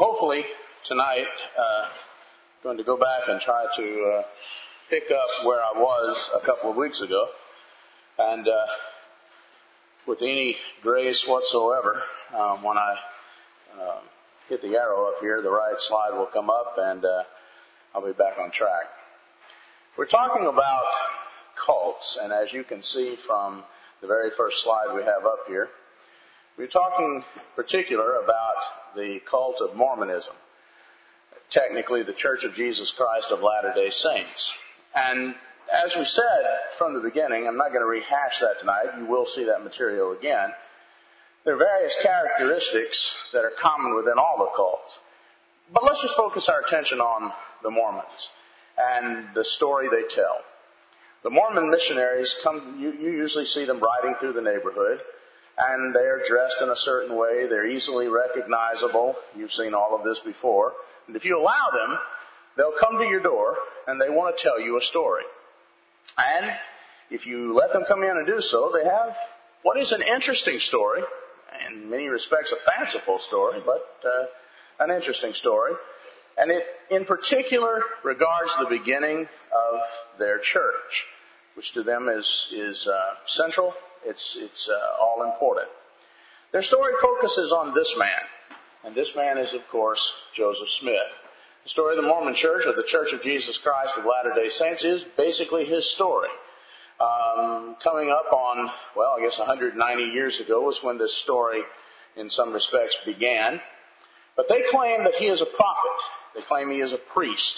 hopefully tonight, going to go back and try to pick up where I was a couple of weeks ago. And with any grace whatsoever, when I hit the arrow up here, the right slide will come up and I'll be back on track. We're talking about cults, and as you can see from the very first slide we have up here, we're talking in particular about the cult of Mormonism, technically the Church of Jesus Christ of Latter-day Saints. And as we said from the beginning, I'm not going to rehash that tonight, you will see that material again. There are various characteristics that are common within all the cults. But let's just focus our attention on the Mormons and the story they tell. The Mormon missionaries come, you usually see them riding through the neighborhood, and they're dressed in a certain way. They're easily recognizable. You've seen all of this before. And if you allow them, they'll come to your door and they want to tell you a story. And if you let them come in and do so, they have what is an interesting story, in many respects a fanciful story, but an interesting story. And it, in particular, regards the beginning of their church, which to them is central. It's all important. Their story focuses on this man, and this man is, of course, Joseph Smith. The story of the Mormon Church, or the Church of Jesus Christ of Latter-day Saints, is basically his story. Coming up on, well, I guess 190 years ago was when this story, in some respects, began. But they claim that he is a prophet. They claim he is a priest.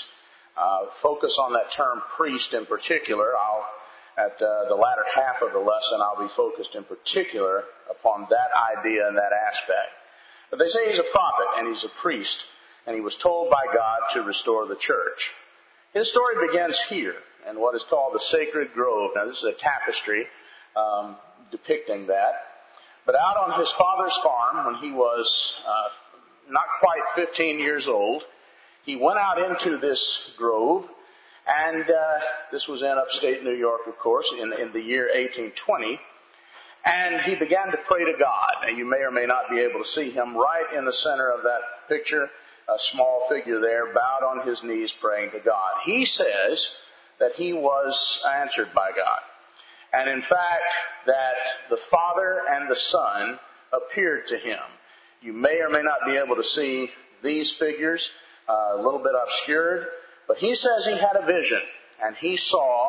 Focus on that term priest in particular. At the latter half of the lesson, I'll be focused in particular upon that idea and that aspect. But they say he's a prophet and he's a priest, and he was told by God to restore the church. His story begins here in what is called the Sacred Grove. Now, this is a tapestry depicting that. But out on his father's farm, when he was not quite 15 years old, he went out into this grove, and this was in upstate New York, of course, in the year 1820, and he began to pray to God. Now, you may or may not be able to see him right in the center of that picture, a small figure there, bowed on his knees praying to God. He says that he was answered by God, and in fact, that the Father and the Son appeared to him. You may or may not be able to see these figures, a little bit obscured, but he says he had a vision, and he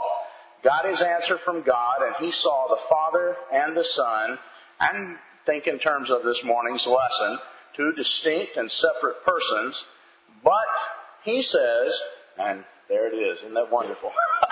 got his answer from God, and he saw the Father and the Son, and think in terms of this morning's lesson, two distinct and separate persons, but he says, and there it is, isn't that wonderful?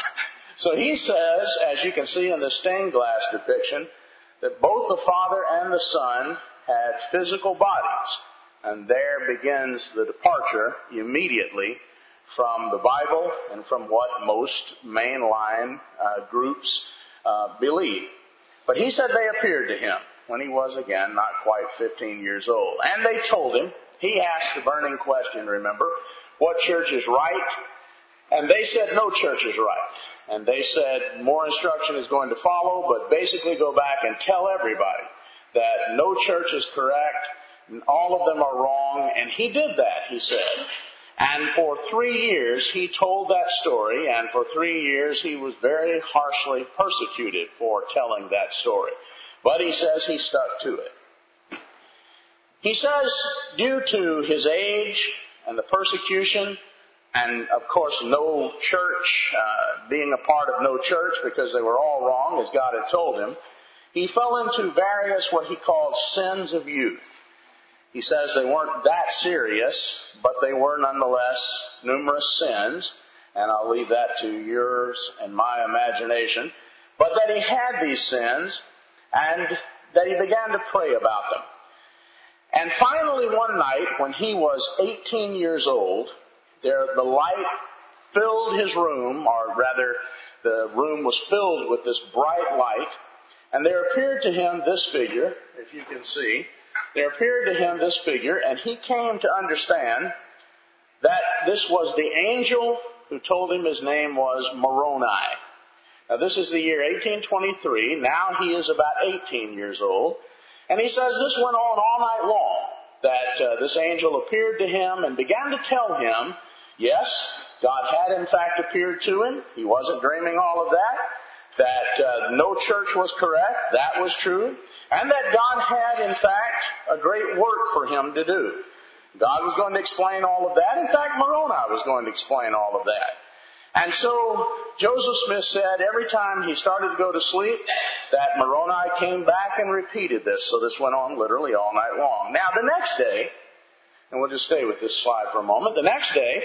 So he says, as you can see in the stained glass depiction, that both the Father and the Son had physical bodies. And there begins the departure immediately from the Bible and from what most mainline groups believe. But he said they appeared to him when he was, again, not quite 15 years old. And they told him, he asked the burning question, remember, what church is right? And they said no church is right. And they said more instruction is going to follow, but basically go back and tell everybody that no church is correct, and all of them are wrong, and he did that, he said. And for 3 years he told that story, and for 3 years he was very harshly persecuted for telling that story. But he says he stuck to it. He says due to his age and the persecution, and of course no church, being a part of no church because they were all wrong as God had told him, he fell into various what he called sins of youth. He says they weren't that serious, but they were nonetheless numerous sins, and I'll leave that to yours and my imagination, but that he had these sins, and that he began to pray about them. And finally one night, when he was 18 years old, the light filled his room, or rather, the room was filled with this bright light, and there appeared to him this figure, if you can see. There appeared to him this figure, and he came to understand that this was the angel who told him his name was Moroni. Now, this is the year 1823. Now he is about 18 years old. And he says this went on all night long, that this angel appeared to him and began to tell him, yes, God had in fact appeared to him. He wasn't dreaming all of that. That no church was correct. That was true. And that God had in fact a great work for him to do. God was going to explain all of that. In fact, Moroni was going to explain all of that. And so Joseph Smith said every time he started to go to sleep that Moroni came back and repeated this. So this went on literally all night long. Now the next day, and we'll just stay with this slide for a moment. The next day,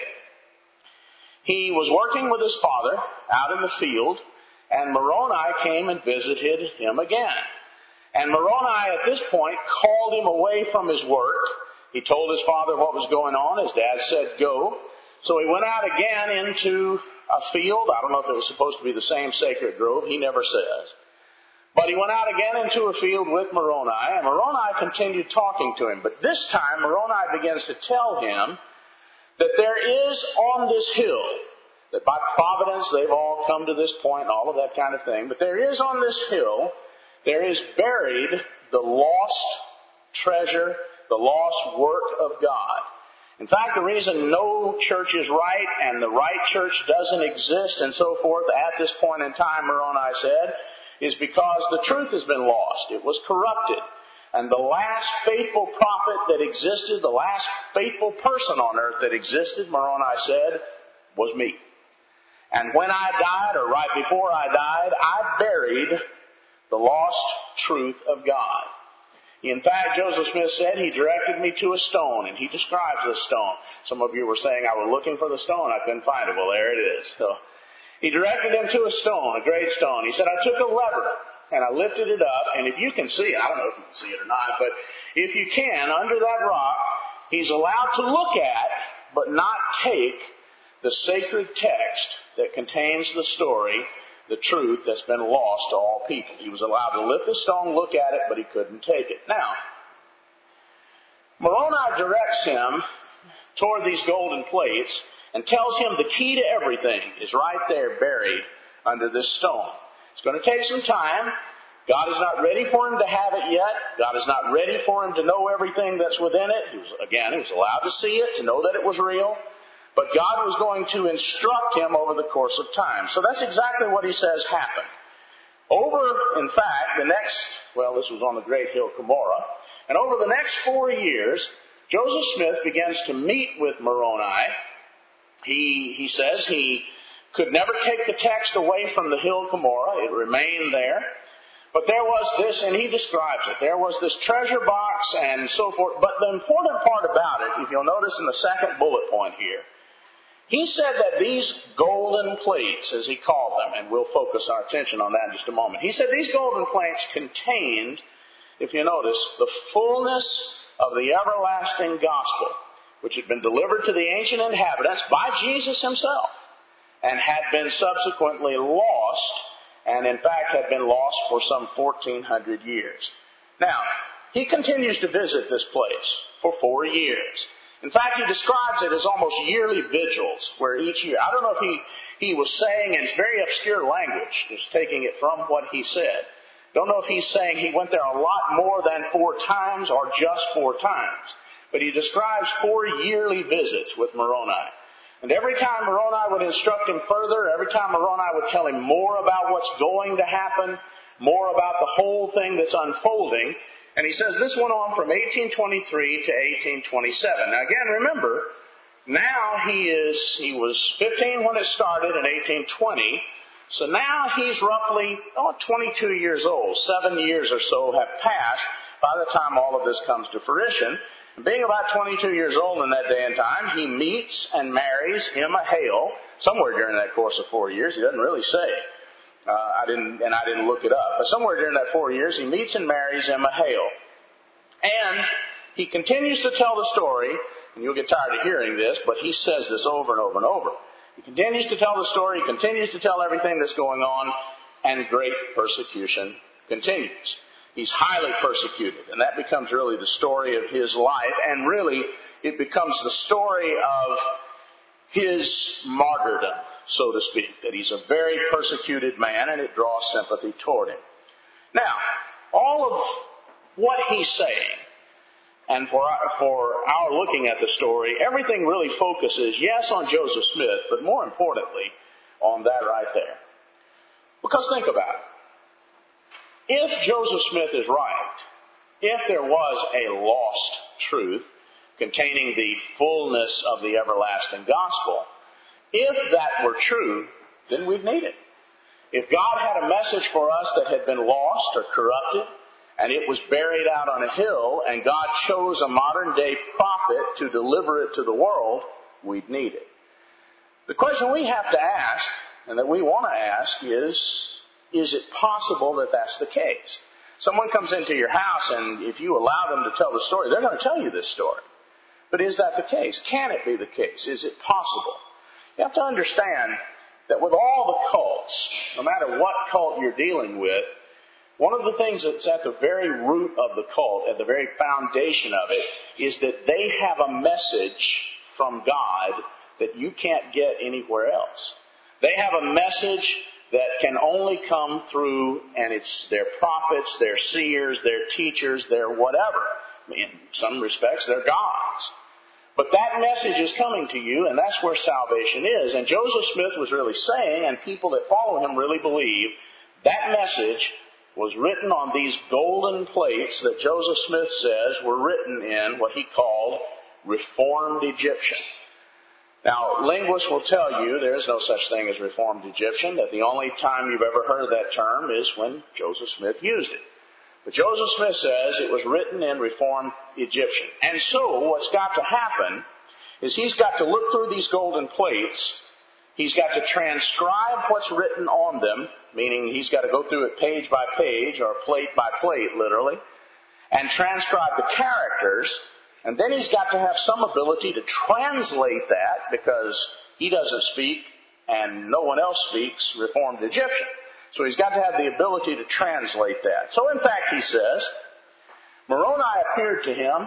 he was working with his father out in the field, and Moroni came and visited him again. And Moroni at this point called him away from his work. He told his father what was going on. His dad said, go. So he went out again into a field. I don't know if it was supposed to be the same sacred grove. He never says. But he went out again into a field with Moroni, and Moroni continued talking to him. But this time, Moroni begins to tell him that there is on this hill, that by providence they've all come to this point and all of that kind of thing, but there is on this hill, there is buried the lost treasure, the lost work of God. In fact, the reason no church is right and the right church doesn't exist and so forth at this point in time, Moroni said, is because the truth has been lost. It was corrupted. And the last faithful prophet that existed, the last faithful person on earth that existed, Moroni said, was me. And when I died, or right before I died, I buried the lost truth of God. In fact, Joseph Smith said he directed me to a stone, and he describes this stone. Some of you were saying I was looking for the stone. I couldn't find it. Well, there it is. So he directed him to a stone, a great stone. He said, I took a lever, and I lifted it up, and if you can see it, I don't know if you can see it or not, but if you can, under that rock, he's allowed to look at, but not take, the sacred text that contains the story, the truth that's been lost to all people. He was allowed to lift the stone, look at it, but he couldn't take it. Now, Moroni directs him toward these golden plates and tells him the key to everything is right there buried under this stone. It's going to take some time. God is not ready for him to have it yet. God is not ready for him to know everything that's within it. He was allowed to see it, to know that it was real. But God was going to instruct him over the course of time. So that's exactly what he says happened. In fact, this was on the great hill Cumorah, and over the next 4 years, Joseph Smith begins to meet with Moroni. He says he could never take the text away from the hill Cumorah. It remained there. But there was this, and he describes it, there was this treasure box and so forth. But the important part about it, if you'll notice in the second bullet point here, he said that these golden plates, as he called them, and we'll focus our attention on that in just a moment. He said these golden plates contained, if you notice, the fullness of the everlasting gospel, which had been delivered to the ancient inhabitants by Jesus himself, and had been subsequently lost, and in fact had been lost for some 1,400 years. Now, he continues to visit this place for 4 years. In fact, he describes it as almost yearly vigils, where each year, I don't know if he was saying in very obscure language, just taking it from what he said. Don't know if he's saying he went there a lot more than 4 times or just 4 times. But he describes 4 yearly visits with Moroni. And every time Moroni would instruct him further, every time Moroni would tell him more about what's going to happen, more about the whole thing that's unfolding. And he says this went on from 1823 to 1827. Now again, remember, now he was 15 when it started in 1820. So now he's roughly 22 years old. 7 years or so have passed by the time all of this comes to fruition. And being about 22 years old in that day and time, he meets and marries Emma Hale somewhere during that course of 4 years. He doesn't really say. I didn't look it up. But somewhere during that 4 years, he meets and marries Emma Hale. And he continues to tell the story, and you'll get tired of hearing this, but he says this over and over and over. He continues to tell the story, he continues to tell everything that's going on, and great persecution continues. He's highly persecuted, and that becomes really the story of his life, and really it becomes the story of his martyrdom, so to speak, that he's a very persecuted man, and it draws sympathy toward him. Now, all of what he's saying And for our looking at the story, everything really focuses, yes, on Joseph Smith, but more importantly, on that right there. Because think about it. If Joseph Smith is right, if there was a lost truth containing the fullness of the everlasting gospel, if that were true, then we'd need it. If God had a message for us that had been lost or corrupted, and it was buried out on a hill, and God chose a modern day prophet to deliver it to the world, we'd need it. The question we have to ask, and that we want to ask, is it possible that that's the case? Someone comes into your house, and if you allow them to tell the story, they're going to tell you this story. But is that the case? Can it be the case? Is it possible? You have to understand that with all the cults, no matter what cult you're dealing with, one of the things that's at the very root of the cult, at the very foundation of it, is that they have a message from God that you can't get anywhere else. They have a message that can only come through, and it's their prophets, their seers, their teachers, their whatever. In some respects, they're gods. But that message is coming to you, and that's where salvation is. And Joseph Smith was really saying, and people that follow him really believe, that message was written on these golden plates that Joseph Smith says were written in what he called Reformed Egyptian. Now, linguists will tell you there is no such thing as Reformed Egyptian, that the only time you've ever heard that term is when Joseph Smith used it. But Joseph Smith says it was written in Reformed Egyptian. And so what's got to happen is he's got to look through these golden plates. He's got to transcribe what's written on them, meaning he's got to go through it page by page or plate by plate, literally, and transcribe the characters. And then he's got to have some ability to translate that, because he doesn't speak and no one else speaks Reformed Egyptian. So he's got to have the ability to translate that. So in fact, he says, Moroni appeared to him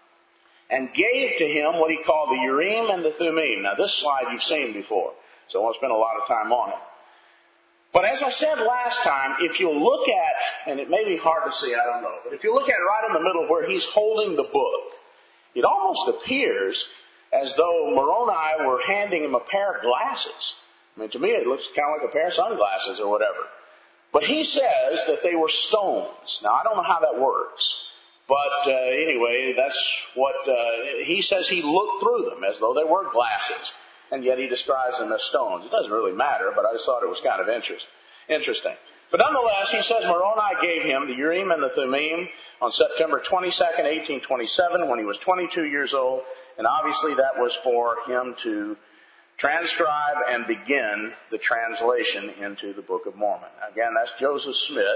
and gave to him what he called the Urim and the Thummim. Now this slide you've seen before, so I won't spend a lot of time on it. But as I said last time, if you look at, and it may be hard to see, I don't know, but if you look at it right in the middle where he's holding the book, it almost appears as though Moroni were handing him a pair of glasses. I mean, to me it looks kind of like a pair of sunglasses or whatever. But he says that they were stones. Now, I don't know how that works. But anyway, that's what he says. He looked through them as though they were glasses. And yet he describes them as stones. It doesn't really matter, but I just thought it was kind of interesting. But nonetheless, he says Moroni gave him the Urim and the Thummim on September 22nd, 1827, when he was 22 years old. And obviously that was for him to transcribe and begin the translation into the Book of Mormon. Again, that's Joseph Smith.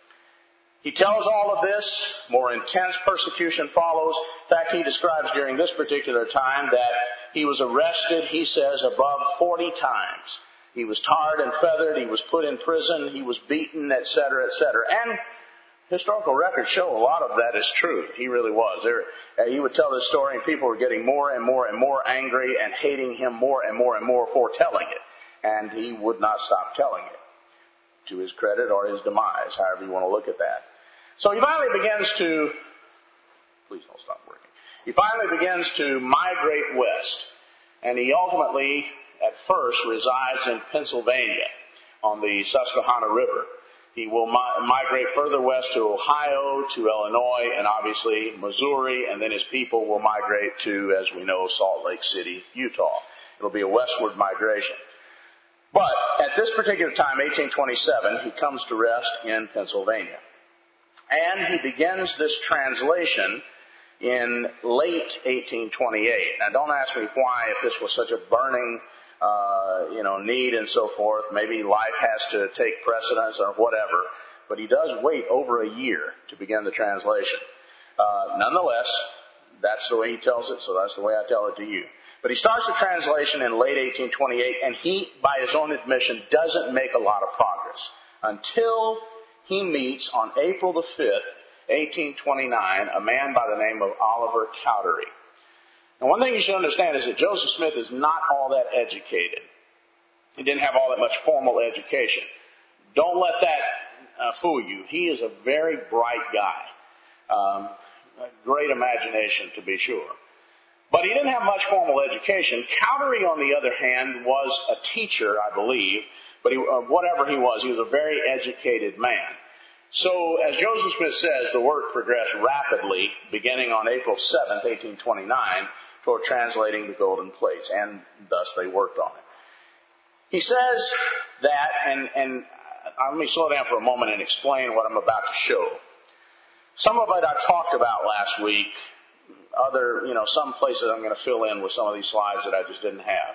He tells all of this. More intense persecution follows. In fact, he describes during this particular time that he was arrested, he says, above 40 times. He was tarred and feathered. He was put in prison. He was beaten, etc., etc. And historical records show a lot of that is true. He really was. He would tell this story, and people were getting more and more and more angry and hating him more and more and more for telling it. And he would not stop telling it, to his credit or his demise, however you want to look at that. So he finally begins to, please don't stop working. He finally begins to migrate west. And he ultimately, at first, resides in Pennsylvania on the Susquehanna River. He will migrate further west to Ohio, to Illinois, and obviously Missouri, and then his people will migrate to, as we know, Salt Lake City, Utah. It'll be a westward migration. But at this particular time, 1827, he comes to rest in Pennsylvania. And he begins this translation in late 1828. Now, don't ask me why, if this was such a burning need and so forth. Maybe life has to take precedence or whatever. But he does wait over a year to begin the translation. Nonetheless, that's the way he tells it, so that's the way I tell it to you. But he starts the translation in late 1828, and he, by his own admission, doesn't make a lot of progress until he meets on April the 5th, 1829, a man by the name of Oliver Cowdery. Now, one thing you should understand is that Joseph Smith is not all that educated. He didn't have all that much formal education. Don't let that fool you. He is a very bright guy. great imagination, to be sure. But he didn't have much formal education. Cowdery, on the other hand, was a teacher, I believe, but whatever he was a very educated man. So, as Joseph Smith says, the work progressed rapidly, beginning on April 7th, 1829, toward translating the golden plates, and thus they worked on it. He says that, and let me slow down for a moment and explain what I'm about to show. Some of it I talked about last week. Some places I'm going to fill in with some of these slides that I just didn't have.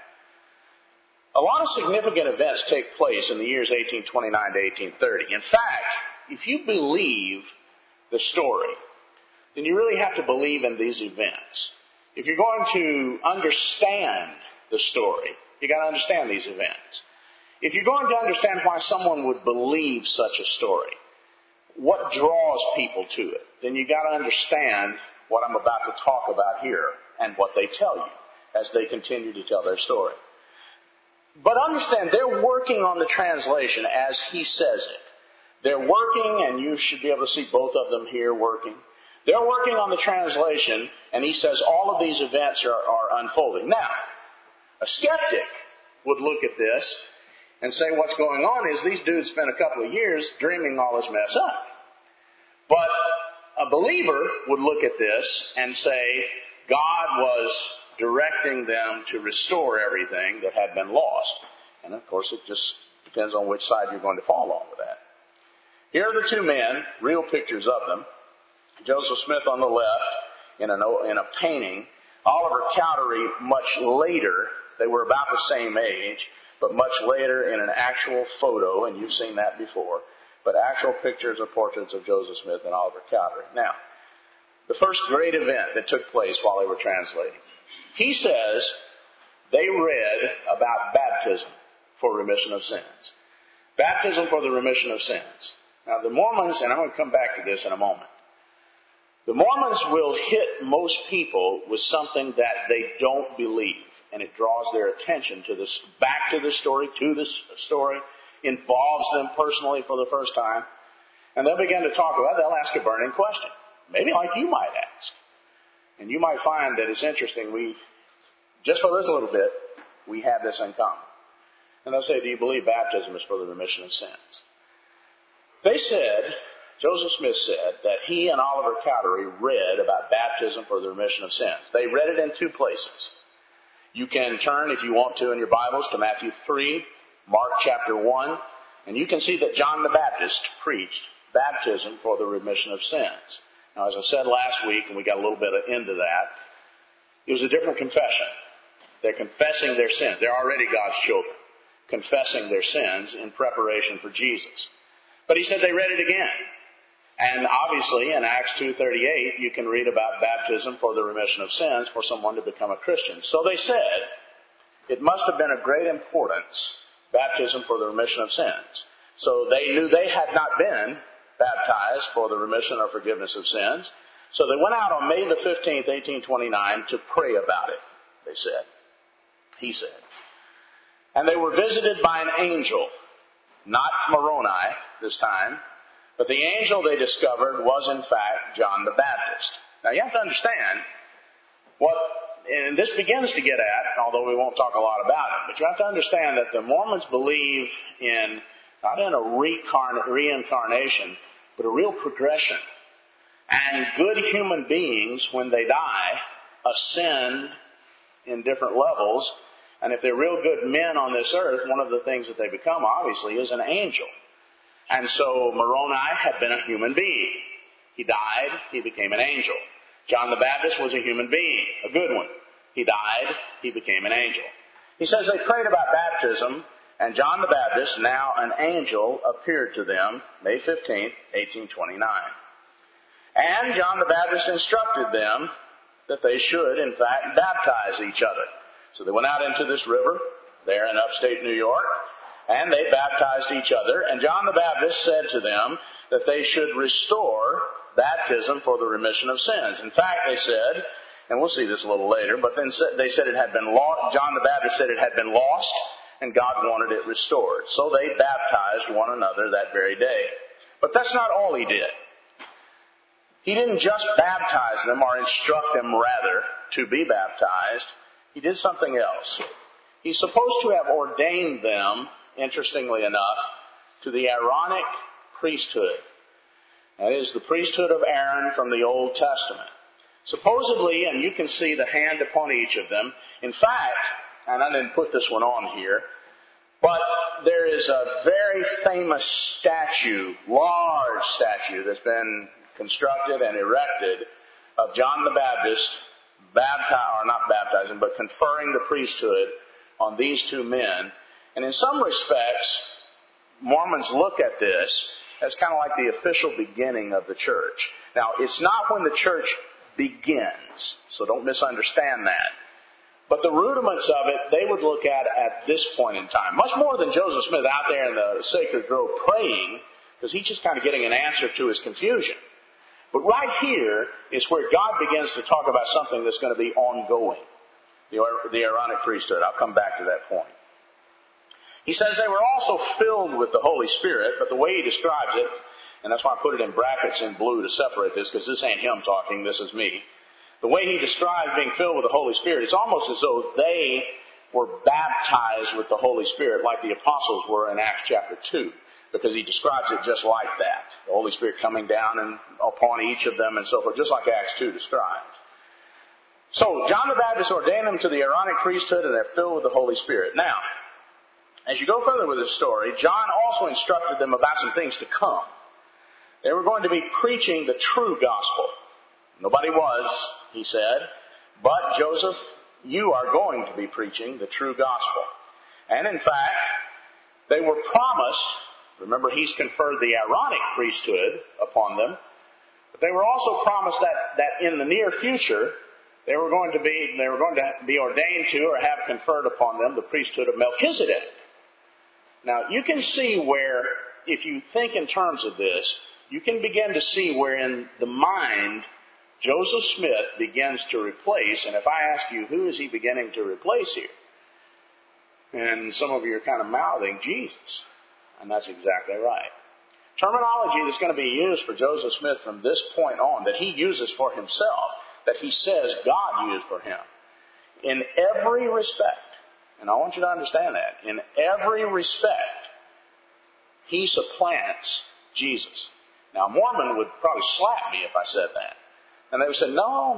A lot of significant events take place in the years 1829 to 1830. In fact, if you believe the story, then you really have to believe in these events. If you're going to understand the story, you got to understand these events. If you're going to understand why someone would believe such a story, what draws people to it, then you got to understand what I'm about to talk about here and what they tell you as they continue to tell their story. But understand, they're working on the translation as he says it. They're working, and you should be able to see both of them here working. They're working on the translation, and he says all of these events are unfolding. Now, a skeptic would look at this and say what's going on is these dudes spent a couple of years dreaming all this mess up. But a believer would look at this and say God was directing them to restore everything that had been lost. And of course, it just depends on which side you're going to fall on with that. Here are the two men, real pictures of them. Joseph Smith on the left in a painting. Oliver Cowdery much later. They were about the same age, but much later in an actual photo, and you've seen that before. But actual pictures or portraits of Joseph Smith and Oliver Cowdery. Now, the first great event that took place while they were translating. He says they read about baptism for remission of sins. Baptism for the remission of sins. Now, the Mormons, and I'm going to come back to this in a moment, the Mormons will hit most people with something that they don't believe, and it draws their attention to this, back to the story, involves them personally for the first time, and they'll begin to talk about it. They'll ask a burning question, maybe like you might ask. And you might find that it's interesting, just for this little bit, we have this in common. And they'll say, do you believe baptism is for the remission of sins? They said, Joseph Smith said, that he and Oliver Cowdery read about baptism for the remission of sins. They read it in two places. You can turn, if you want to, in your Bibles to Matthew 3, Mark chapter 1, and you can see that John the Baptist preached baptism for the remission of sins. Now, as I said last week, and we got a little bit into that, it was a different confession. They're confessing their sins. They're already God's children, confessing their sins in preparation for Jesus. But he said they read it again. And obviously, in Acts 2:38, you can read about baptism for the remission of sins for someone to become a Christian. So they said it must have been of great importance, baptism for the remission of sins. So they knew they had not been baptized for the remission or forgiveness of sins. So they went out on May the 15th, 1829 to pray about it, they said. He said. And they were visited by an angel, not Moroni this time, but the angel they discovered was in fact John the Baptist. Now you have to understand and this begins to get at, although we won't talk a lot about it, but you have to understand that the Mormons believe in, not in a reincarnation, but a real progression. And good human beings, when they die, ascend in different levels. And if they're real good men on this earth, one of the things that they become, obviously, is an angel. And so Moroni had been a human being. He died, he became an angel. John the Baptist was a human being, a good one. He died, he became an angel. He says they prayed about baptism, and John the Baptist, now an angel, appeared to them May 15th, 1829. And John the Baptist instructed them that they should, in fact, baptize each other. So they went out into this river there in upstate New York, and they baptized each other. And John the Baptist said to them that they should restore baptism for the remission of sins. In fact, they said, and we'll see this a little later, but then they said it had been lost. John the Baptist said it had been lost, and God wanted it restored. So they baptized one another that very day. But that's not all he did. He didn't just baptize them or instruct them, rather, to be baptized. He did something else. He's supposed to have ordained them, interestingly enough, to the Aaronic priesthood. That is the priesthood of Aaron from the Old Testament. Supposedly, and you can see the hand upon each of them. In fact, and I didn't put this one on here, but there is a very famous statue, large statue, that's been constructed and erected of John the Baptist, conferring the priesthood on these two men. And in some respects, Mormons look at this as kind of like the official beginning of the church. Now, it's not when the church begins, so don't misunderstand that. But the rudiments of it, they would look at this point in time. Much more than Joseph Smith out there in the sacred grove praying, because he's just kind of getting an answer to his confusion. But right here is where God begins to talk about something that's going to be ongoing. The Aaronic priesthood. I'll come back to that point. He says they were also filled with the Holy Spirit, but the way he describes it, and that's why I put it in brackets in blue to separate this, because this ain't him talking, this is me. The way he describes being filled with the Holy Spirit, it's almost as though they were baptized with the Holy Spirit like the apostles were in Acts chapter 2, because he describes it just like that. The Holy Spirit coming down and upon each of them and so forth, just like Acts 2 describes. So, John the Baptist ordained them to the Aaronic priesthood, and they're filled with the Holy Spirit. Now, as you go further with this story, John also instructed them about some things to come. They were going to be preaching the true gospel. Nobody was, he said, but Joseph, you are going to be preaching the true gospel. And in fact, they were promised, remember he's conferred the Aaronic priesthood upon them, but they were also promised that in the near future, they were going to be ordained to or have conferred upon them the priesthood of Melchizedek. Now, you can see where, if you think in terms of this, you can begin to see where in the mind Joseph Smith begins to replace, and if I ask you, who is he beginning to replace here? And some of you are kind of mouthing Jesus, and that's exactly right. Terminology that's going to be used for Joseph Smith from this point on, that he uses for himself, that he says God used for him, in every respect, and I want you to understand that, in every respect, he supplants Jesus. Now, a Mormon would probably slap me if I said that. And they would say, no.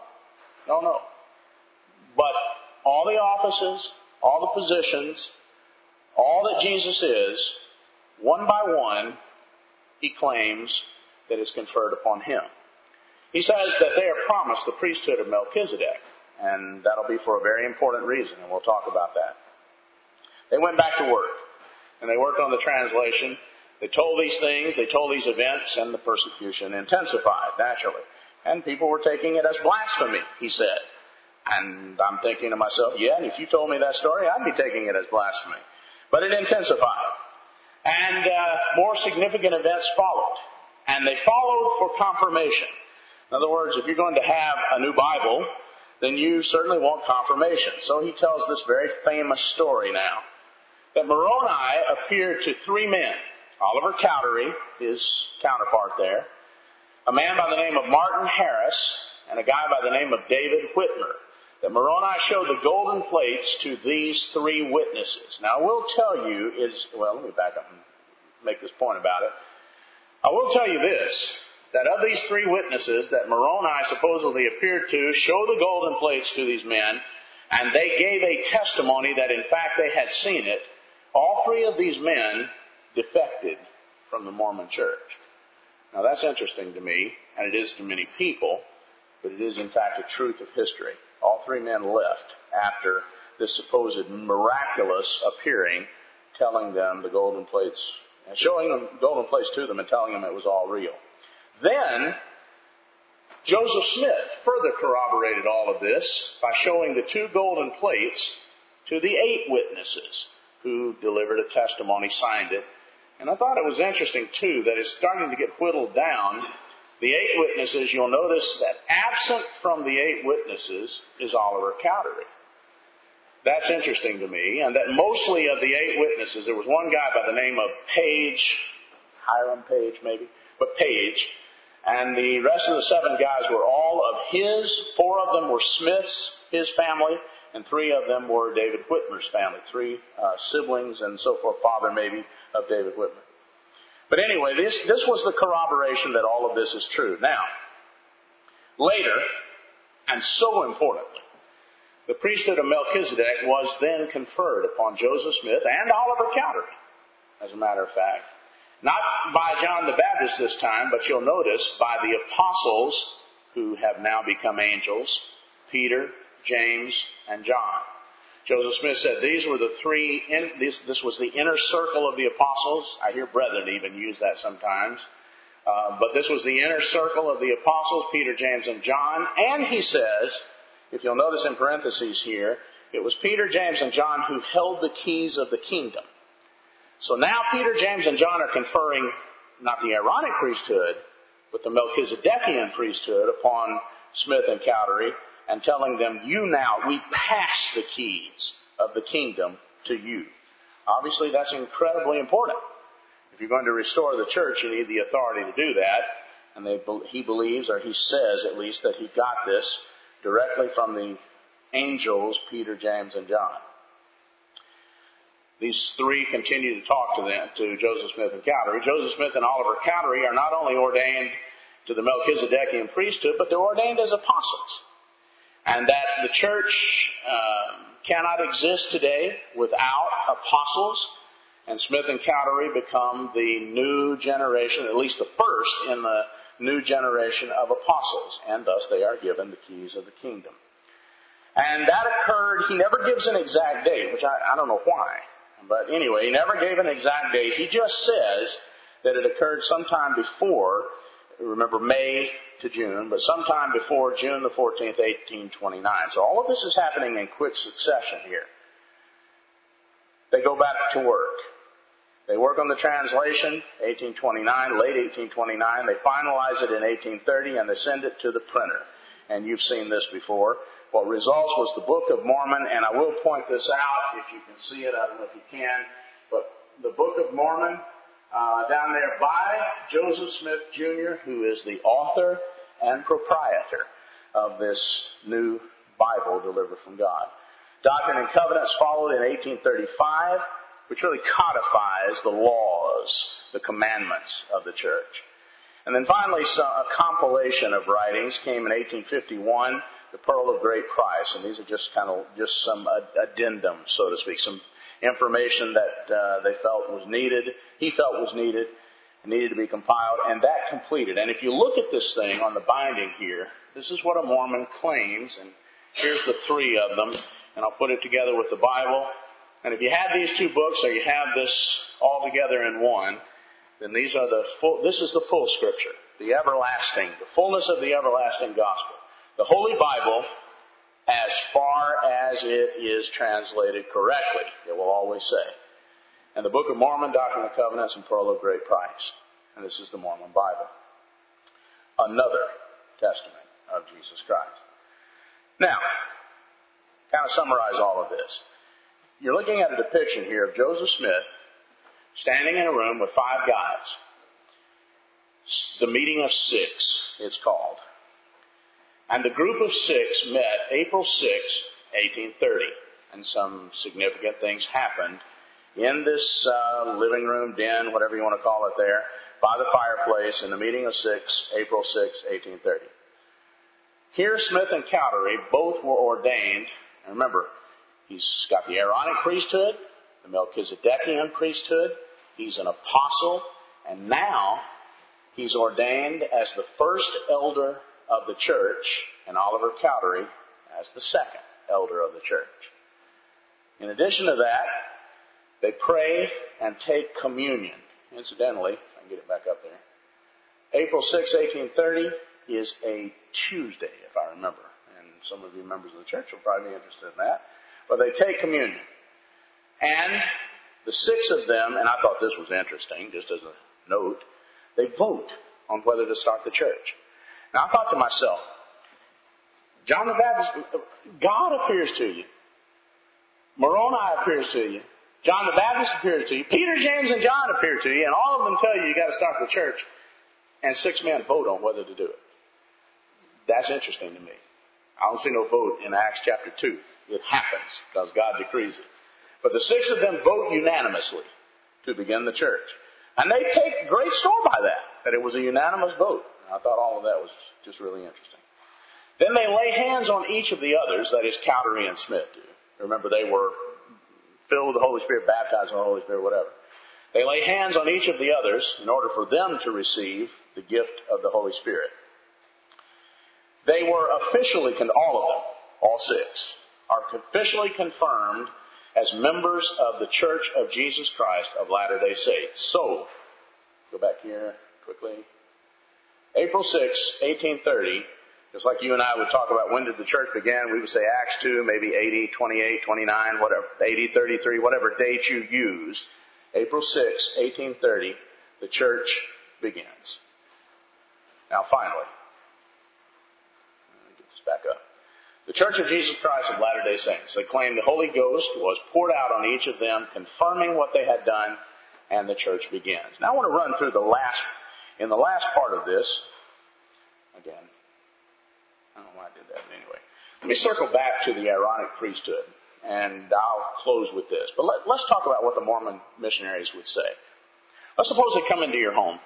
But all the offices, all the positions, all that Jesus is, one by one, he claims that is conferred upon him. He says that they are promised the priesthood of Melchizedek. And that'll be for a very important reason, and we'll talk about that. They went back to work, and they worked on the translation. They told these things, they told these events, and the persecution intensified, naturally. And people were taking it as blasphemy, he said. And I'm thinking to myself, yeah, and if you told me that story, I'd be taking it as blasphemy. But it intensified. And more significant events followed. And they followed for confirmation. In other words, if you're going to have a new Bible, then you certainly want confirmation. So he tells this very famous story now, that Moroni appeared to three men. Oliver Cowdery, his counterpart there, a man by the name of Martin Harris, and a guy by the name of David Whitmer. That Moroni showed the golden plates to these three witnesses. Now, I will tell you let me back up and make this point about it. I will tell you this, that of these three witnesses that Moroni supposedly appeared to show the golden plates to these men, and they gave a testimony that in fact they had seen it, all three of these men defected from the Mormon church. Now that's interesting to me, and it is to many people, but it is in fact a truth of history. All three men left after this supposed miraculous appearing, telling them the golden plates, and showing them golden plates to them and telling them it was all real. Then, Joseph Smith further corroborated all of this by showing the two golden plates to the 8 witnesses who delivered a testimony, signed it. And I thought it was interesting, too, that it's starting to get whittled down. The 8 witnesses, you'll notice that absent from the 8 witnesses is Oliver Cowdery. That's interesting to me, and that mostly of the 8 witnesses, there was one guy by the name of Page, Hiram Page maybe, but Page, And the rest of the 7 guys were all of his. 4 of them were Smith's, his family, and 3 of them were David Whitmer's family. 3 siblings and so forth, father maybe, of David Whitmer. But anyway, this was the corroboration that all of this is true. Now, later, and so importantly, the priesthood of Melchizedek was then conferred upon Joseph Smith and Oliver Cowdery, as a matter of fact. Not by John the Baptist this time, but you'll notice by the apostles who have now become angels, Peter, James, and John. Joseph Smith said these were the 3, this was the inner circle of the apostles. I hear brethren even use that sometimes. But this was the inner circle of the apostles, Peter, James, and John. And he says, if you'll notice in parentheses here, it was Peter, James, and John who held the keys of the kingdom. So now Peter, James, and John are conferring not the Aaronic priesthood, but the Melchizedekian priesthood upon Smith and Cowdery, and telling them, we pass the keys of the kingdom to you. Obviously, that's incredibly important. If you're going to restore the church, you need the authority to do that. And he believes, or he says at least, that he got this directly from the angels, Peter, James, and John. These 3 continue to talk to Joseph Smith and Cowdery. Joseph Smith and Oliver Cowdery are not only ordained to the Melchizedekian priesthood, but they're ordained as apostles. And that the church cannot exist today without apostles. And Smith and Cowdery become the new generation, at least the first in the new generation of apostles. And thus they are given the keys of the kingdom. And that occurred, he never gives an exact date, which I don't know why. But anyway, he never gave an exact date. He just says that it occurred sometime before, remember May to June, but sometime before June the 14th, 1829. So all of this is happening in quick succession here. They go back to work. They work on the translation, 1829, late 1829. They finalize it in 1830, and they send it to the printer. And you've seen this before. What results was the Book of Mormon, and I will point this out if you can see it. I don't know if you can, but the Book of Mormon, down there by Joseph Smith Jr., who is the author and proprietor of this new Bible delivered from God. Doctrine and Covenants followed in 1835, which really codifies the laws, the commandments of the church. And then finally, a compilation of writings came in 1851, the Pearl of Great Price. And these are just some addendum, so to speak, some information that they felt was needed, he felt was needed, and needed to be compiled, and that completed. And if you look at this thing on the binding here, this is what a Mormon claims, and here's the 3 of them, and I'll put it together with the Bible. And if you have these 2 books, or you have this all together in one, then this is the full Scripture, the everlasting, the fullness of the everlasting gospel. The Holy Bible, as far as it is translated correctly, it will always say. And the Book of Mormon, Doctrine and Covenants, and Pearl of Great Price. And this is the Mormon Bible. Another testament of Jesus Christ. Now, kind of summarize all of this. You're looking at a depiction here of Joseph Smith standing in a room with 5 guys. The meeting of 6, it's called. And the group of 6 met April 6, 1830. And some significant things happened in this living room, den, whatever you want to call it there, by the fireplace in the meeting of 6, April 6, 1830. Here, Smith and Cowdery both were ordained. And remember, he's got the Aaronic priesthood, the Melchizedekian priesthood. He's an apostle. And now, he's ordained as the first elder of the church, and Oliver Cowdery as the second elder of the church. In addition to that, they pray and take communion. Incidentally, if I can get it back up there, April 6, 1830 is a Tuesday, if I remember. And some of you members of the church will probably be interested in that. But they take communion. And the 6 of them, and I thought this was interesting, just as a note, they vote on whether to start the church. Now, I thought to myself, John the Baptist, God appears to you. Moroni appears to you. John the Baptist appears to you. Peter, James, and John appear to you, and all of them tell you got to start the church. and 6 men vote on whether to do it. That's interesting to me. I don't see no vote in Acts chapter 2. It happens because God decrees it. But the 6 of them vote unanimously to begin the church. And they take great store by that it was a unanimous vote. I thought all of that was just really interesting. Then they lay hands on each of the others, that is, Cowdery and Smith do. Remember, they were filled with the Holy Spirit, baptized in the Holy Spirit, whatever. They lay hands on each of the others in order for them to receive the gift of the Holy Spirit. They were officially, all of them, all 6, are officially confirmed as members of the Church of Jesus Christ of Latter-day Saints. So, go back here quickly. April 6, 1830, just like you and I would talk about when did the church begin, we would say Acts 2, maybe 80, 28, 29, whatever, 80, 33, whatever date you use. April 6, 1830, the church begins. Now finally, let me get this back up. The Church of Jesus Christ of Latter-day Saints, they claimed the Holy Ghost was poured out on each of them, confirming what they had done, and the church begins. Now I want to run through in the last part of this, again, I don't know why I did that, but anyway. Let me circle back to the Aaronic priesthood, and I'll close with this. But let's talk about what the Mormon missionaries would say. Let's suppose they come into your home,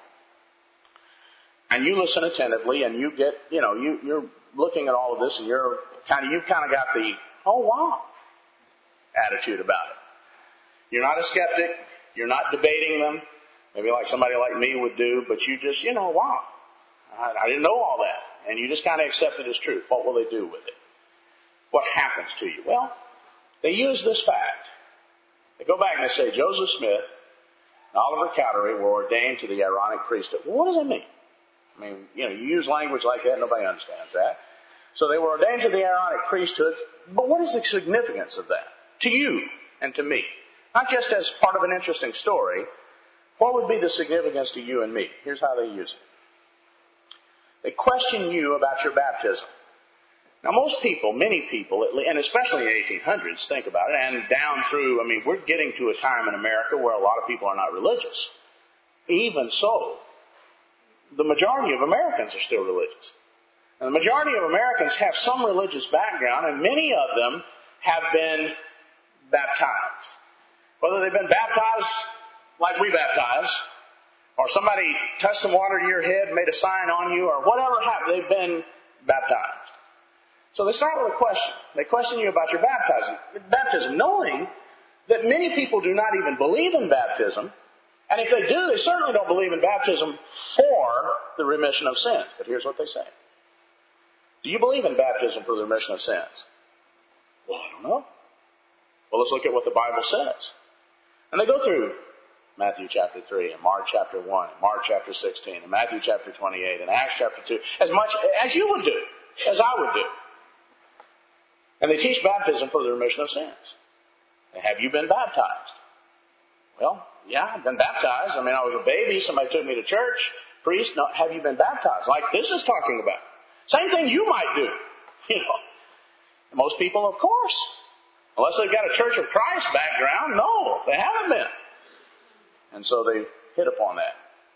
and you listen attentively, and you get, you're looking at all of this, and you've kind of got the, oh wow, attitude about it. You're not a skeptic. You're not debating them, maybe like somebody like me would do, but you just, wow, I didn't know all that. And you just kind of accept it as truth. What will they do with it? What happens to you? Well, they use this fact. They go back and they say Joseph Smith and Oliver Cowdery were ordained to the Aaronic priesthood. Well, what does that mean? I mean, you use language like that, nobody understands that. So they were ordained to the Aaronic priesthood, but what is the significance of that? To you and to me. Not just as part of an interesting story, what would be the significance to you and me? Here's how they use it. They question you about your baptism. Now most people, many people, and especially in the 1800s, think about it, and down through, we're getting to a time in America where a lot of people are not religious. Even so, the majority of Americans are still religious. And the majority of Americans have some religious background, and many of them have been baptized. Whether they've been baptized like we baptize, or somebody touched some water to your head, made a sign on you, or whatever happened, they've been baptized. So they start with a question. They question you about your baptism, knowing that many people do not even believe in baptism, and if they do, they certainly don't believe in baptism for the remission of sins. But here's what they say. Do you believe in baptism for the remission of sins? Well, I don't know. Well, let's look at what the Bible says. And they go through Matthew chapter 3, and Mark chapter 1, and Mark chapter 16, and Matthew chapter 28, and Acts chapter 2, as much as you would do, as I would do. And they teach baptism for the remission of sins. Have you been baptized? Well, yeah, I've been baptized. I was a baby. Somebody took me to church. Priest, no, have you been baptized? Like this is talking about. Same thing you might do. Most people, of course. Unless they've got a Church of Christ background, no, they haven't been. And so they hit upon that.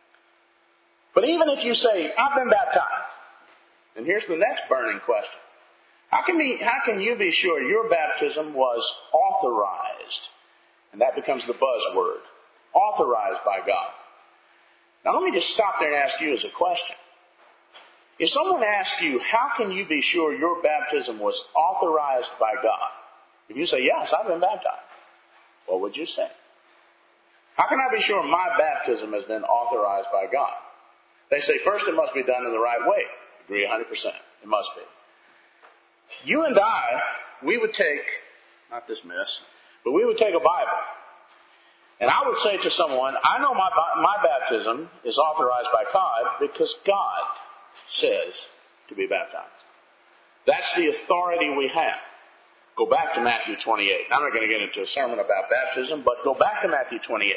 But even if you say, I've been baptized, and here's the next burning question. How can you be sure your baptism was authorized? And that becomes the buzzword. Authorized by God. Now let me just stop there and ask you as a question. If someone asks you, how can you be sure your baptism was authorized by God? If you say, yes, I've been baptized, what would you say? How can I be sure my baptism has been authorized by God? They say, first, it must be done in the right way. Agree 100%. It must be. You and I, we would take, not this mess, but we would take a Bible. And I would say to someone, I know my baptism is authorized by God because God says to be baptized. That's the authority we have. Go back to Matthew 28. I'm not going to get into a sermon about baptism, but go back to Matthew 28.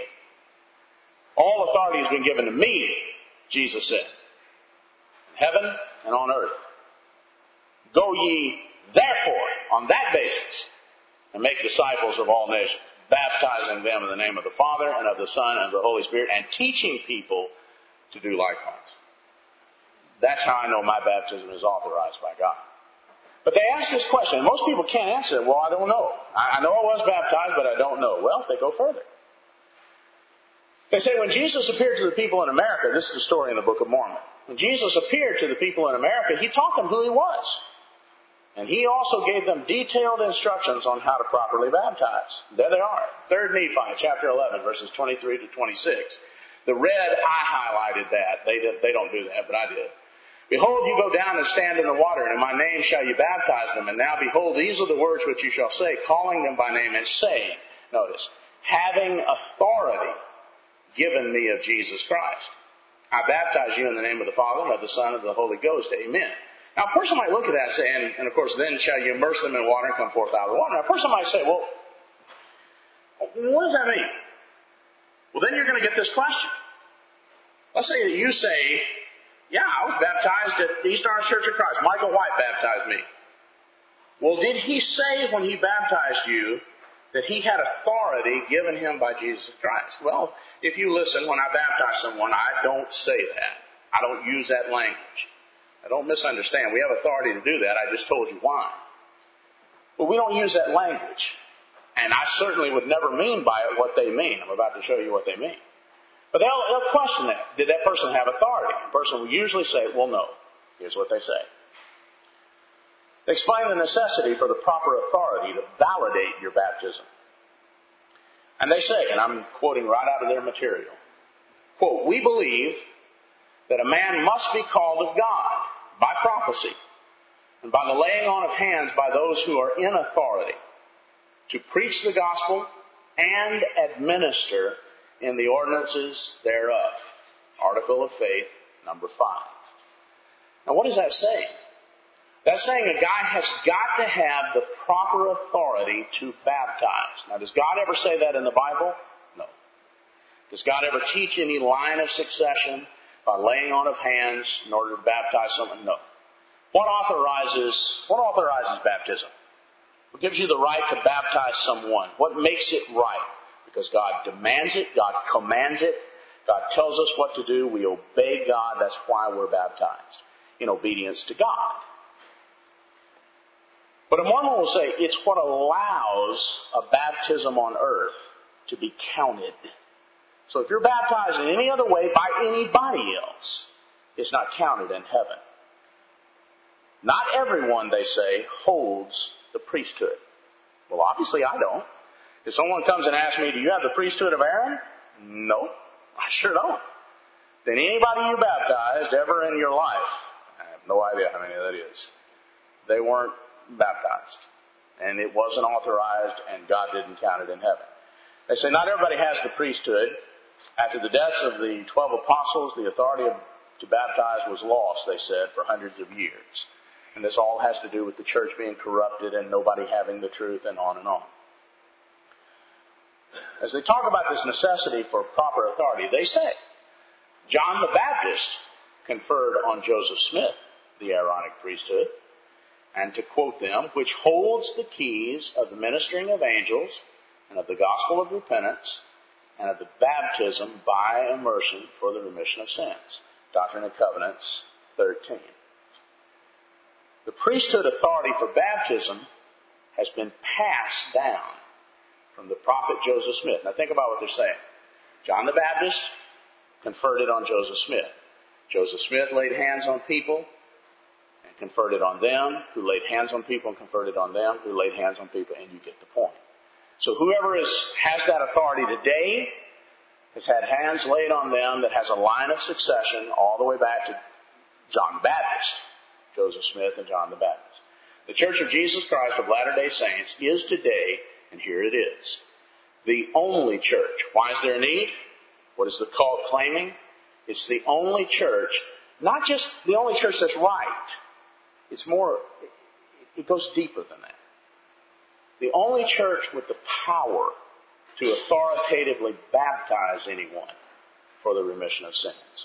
All authority has been given to me, Jesus said, in heaven and on earth. Go ye, therefore, on that basis, and make disciples of all nations, baptizing them in the name of the Father and of the Son and of the Holy Spirit, and teaching people to do likewise. That's how I know my baptism is authorized by God. But they ask this question. Most people can't answer it. Well, I don't know. I know I was baptized, but I don't know. Well, they go further. They say when Jesus appeared to the people in America, this is the story in the Book of Mormon. When Jesus appeared to the people in America, he taught them who he was. And he also gave them detailed instructions on how to properly baptize. There they are. 3 Nephi, chapter 11, verses 23 to 26. The red, I highlighted that. They don't do that, but I did. Behold, you go down and stand in the water, and in my name shall you baptize them. And now behold, these are the words which you shall say, calling them by name and saying, notice, having authority given me of Jesus Christ. I baptize you in the name of the Father, and of the Son, and of the Holy Ghost. Amen. Now, a person might look at that and say, and of course, then shall you immerse them in water and come forth out of the water. Now, a person might say, well, what does that mean? Well, then you're going to get this question. Let's say that you say, yeah, I was baptized at the Eastern Church of Christ. Michael White baptized me. Well, did he say when he baptized you that he had authority given him by Jesus Christ? Well, if you listen, when I baptize someone, I don't say that. I don't use that language. I don't misunderstand. We have authority to do that. I just told you why. But we don't use that language. And I certainly would never mean by it what they mean. I'm about to show you what they mean. But they'll question that. Did that person have authority? The person will usually say, well, no. Here's what they say. They explain the necessity for the proper authority to validate your baptism. And they say, and I'm quoting right out of their material, quote, we believe that a man must be called of God by prophecy and by the laying on of hands by those who are in authority to preach the gospel and administer in the ordinances thereof. Article of Faith, number 5. Now what is that saying? That's saying a guy has got to have the proper authority to baptize. Now does God ever say that in the Bible? No. Does God ever teach any line of succession by laying on of hands in order to baptize someone? No. What authorizes baptism? What gives you the right to baptize someone? What makes it right? Because God demands it, God commands it, God tells us what to do, we obey God, that's why we're baptized, in obedience to God. But a Mormon will say it's what allows a baptism on earth to be counted. So if you're baptized in any other way by anybody else, it's not counted in heaven. Not everyone, they say, holds the priesthood. Well, obviously I don't. If someone comes and asks me, do you have the priesthood of Aaron? No, I sure don't. Then anybody you baptized ever in your life, I have no idea how many that is, they weren't baptized. And it wasn't authorized, and God didn't count it in heaven. They say not everybody has the priesthood. After the deaths of the 12 apostles, the authority to baptize was lost, they said, for hundreds of years. And this all has to do with the church being corrupted and nobody having the truth and on and on. As they talk about this necessity for proper authority, they say, John the Baptist conferred on Joseph Smith the Aaronic priesthood, and to quote them, which holds the keys of the ministering of angels and of the gospel of repentance and of the baptism by immersion for the remission of sins. Doctrine and Covenants 13. The priesthood authority for baptism has been passed down from the prophet Joseph Smith. Now think about what they're saying. John the Baptist conferred it on Joseph Smith. Joseph Smith laid hands on people and conferred it on them, who laid hands on people and conferred it on them, who laid hands on people, and you get the point. So whoever has that authority today has had hands laid on them that has a line of succession all the way back to John the Baptist, Joseph Smith and John the Baptist. The Church of Jesus Christ of Latter-day Saints is today, and here it is, the only church. Why is there a need? What is the cult claiming? It's the only church, not just the only church that's right. It's more, it goes deeper than that. The only church with the power to authoritatively baptize anyone for the remission of sins.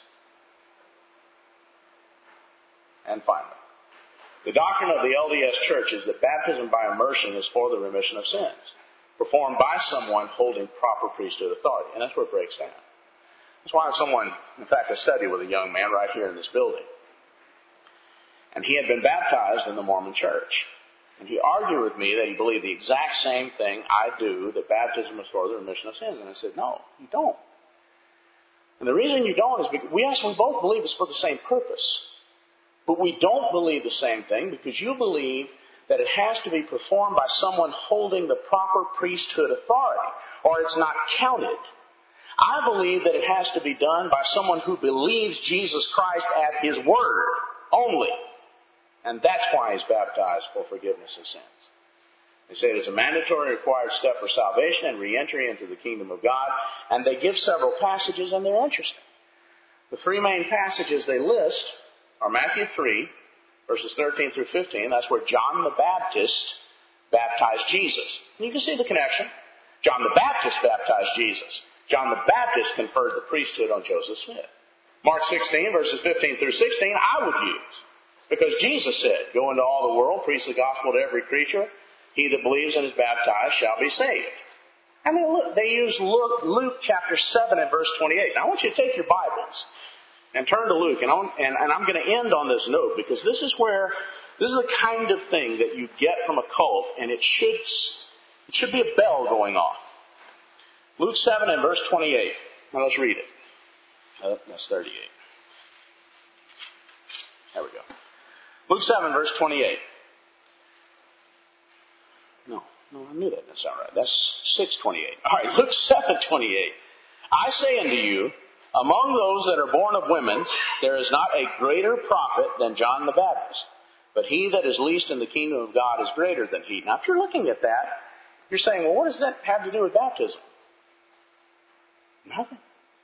And finally, the doctrine of the LDS Church is that baptism by immersion is for the remission of sins, performed by someone holding proper priesthood authority. And that's where it breaks down. That's why someone, in fact, I studied with a young man right here in this building. And he had been baptized in the Mormon church. And he argued with me that he believed the exact same thing I do, that baptism is for the remission of sins. And I said, no, you don't. And the reason you don't is because we both believe it's for the same purpose. But we don't believe the same thing because you believe that it has to be performed by someone holding the proper priesthood authority, or it's not counted. I believe that it has to be done by someone who believes Jesus Christ at His word only. And that's why he's baptized for forgiveness of sins. They say it is a mandatory required step for salvation and re-entry into the kingdom of God. And they give several passages, and they're interesting. The three main passages they list are Matthew 3, verses 13 through 15. That's where John the Baptist baptized Jesus. And you can see the connection. John the Baptist baptized Jesus. John the Baptist conferred the priesthood on Joseph Smith. Mark 16, verses 15 through 16, I would use. Because Jesus said, go into all the world, preach the gospel to every creature. He that believes and is baptized shall be saved. I mean, look, they use Luke chapter 7 and verse 28. Now, I want you to take your Bibles and turn to Luke. And I'm going to end on this note because this is the kind of thing that you get from a cult, and it should be a bell going off. Luke 7 and verse 28. Now, let's read it. That's 38. There we go. Luke 7, verse 28. No, I knew that. That's not right. That's 6:28. All right, Luke 7:28. I say unto you, among those that are born of women, there is not a greater prophet than John the Baptist. But he that is least in the kingdom of God is greater than he. Now, if you're looking at that, you're saying, well, what does that have to do with baptism? Nothing.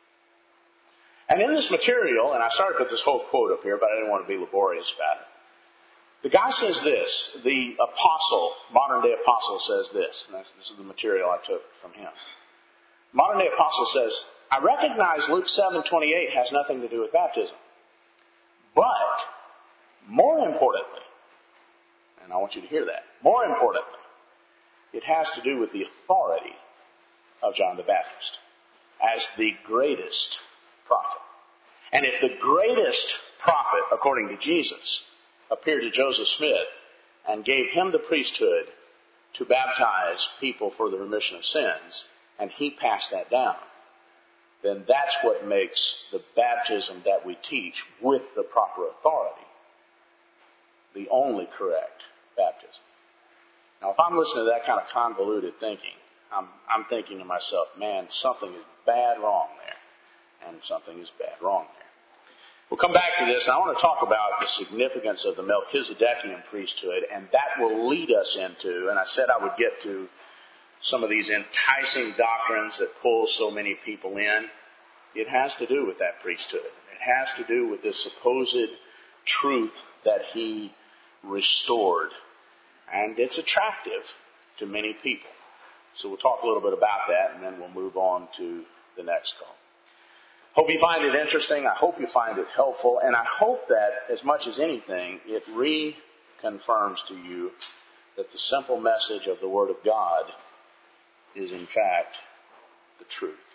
And in this material, and I started with this whole quote up here, but I didn't want to be laborious about it. The guy says this, the apostle, modern day apostle says this, and this is the material I took from him. Modern day apostle says, I recognize Luke 7:28 has nothing to do with baptism. But, more importantly, and I want you to hear that, more importantly, it has to do with the authority of John the Baptist as the greatest prophet. And if the greatest prophet, according to Jesus, appeared to Joseph Smith and gave him the priesthood to baptize people for the remission of sins, and he passed that down, then that's what makes the baptism that we teach with the proper authority the only correct baptism. Now, if I'm listening to that kind of convoluted thinking, I'm thinking to myself, man, something is bad wrong there, and something is bad wrong there. We'll come back to this, and I want to talk about the significance of the Melchizedekian priesthood, and that will lead us into, and I said I would get to some of these enticing doctrines that pull so many people in. It has to do with that priesthood. It has to do with this supposed truth that he restored, and it's attractive to many people. So we'll talk a little bit about that, and then we'll move on to the next call. Hope you find it interesting. I hope you find it helpful. And I hope that, as much as anything, it reconfirms to you that the simple message of the Word of God is, in fact, the truth.